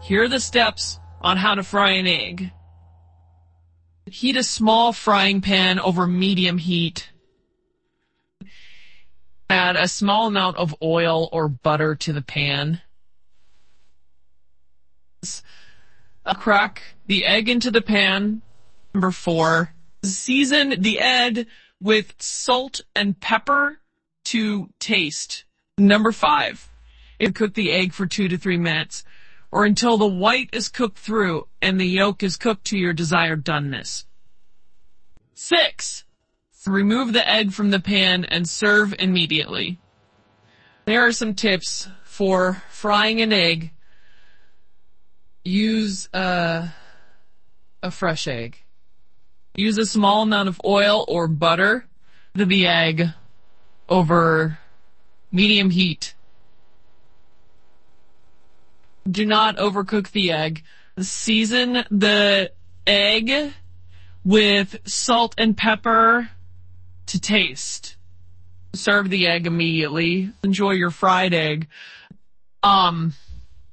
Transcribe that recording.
Here are the steps on how to fry an egg. Heat a small frying pan over medium heat. Add a small amount of oil or butter to the pan. Crack the egg into the pan. Number 4, season the egg with salt and pepper to taste. Number 5, cook the egg for 2 to 3 minutes or until the white is cooked through and the yolk is cooked to your desired doneness. 6, remove the egg from the pan and serve immediately. There are some tips for frying an egg. Use a fresh egg. Use a small amount of oil or butter to the egg over medium heat. Do not overcook the egg. Season the egg with salt and pepper to taste. Serve the egg immediately. Enjoy your fried egg.